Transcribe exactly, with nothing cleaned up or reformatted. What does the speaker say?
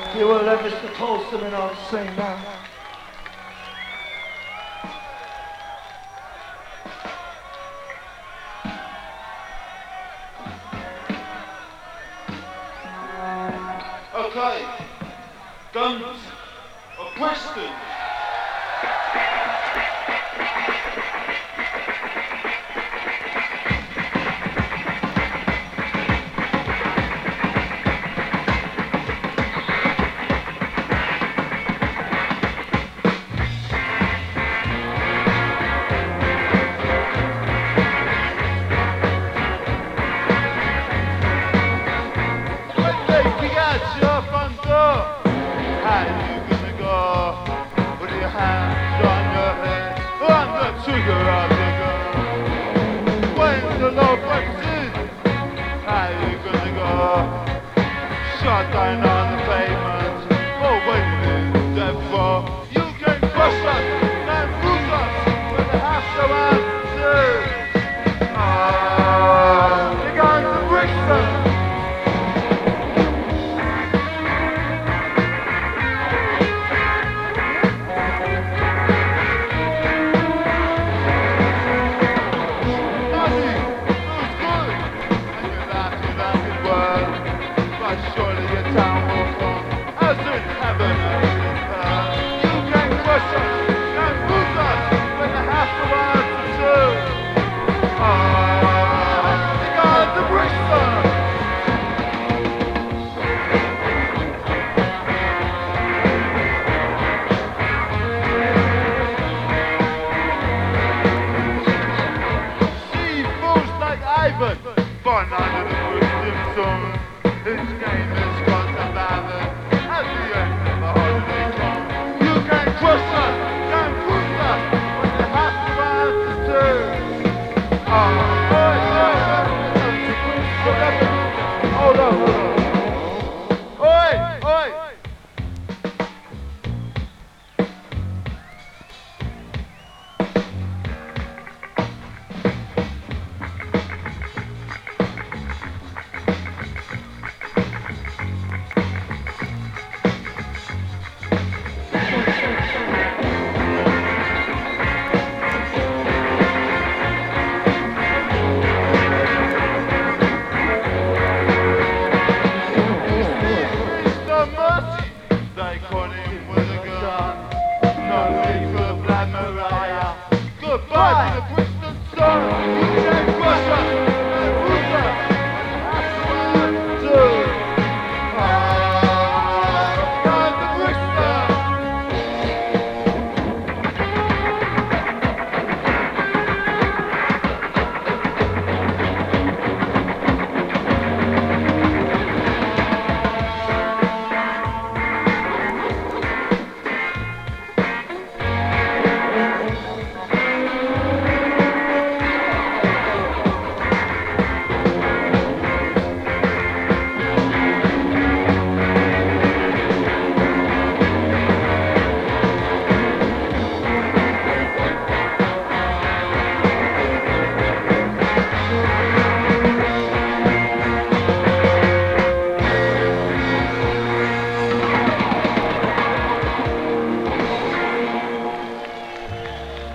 You will let Mister Tolson and I'll sing now. Okay, guns of Preston. Shut down on the pavement, oh waiting dead for. You can crush us, and bruise us, but they have to answer. Ah, you're going to Brixton. Nothing, it was good, and you're laughing at the word. Surely your town will come as in heaven as in earth. You can crush us and bruise us, but you have to answer too. Ah, the gods of Brixton. See fools like Ivan, born under the Muslim sun. His game is gone to ballad at the end of the holiday come. You can crush us, can bruise us, but you have to answer too. Ah, oi, oi, oi. Hold on, hold on. Oi, oi. They caught him with a gun. No need for Black Mariah. Goodbye to the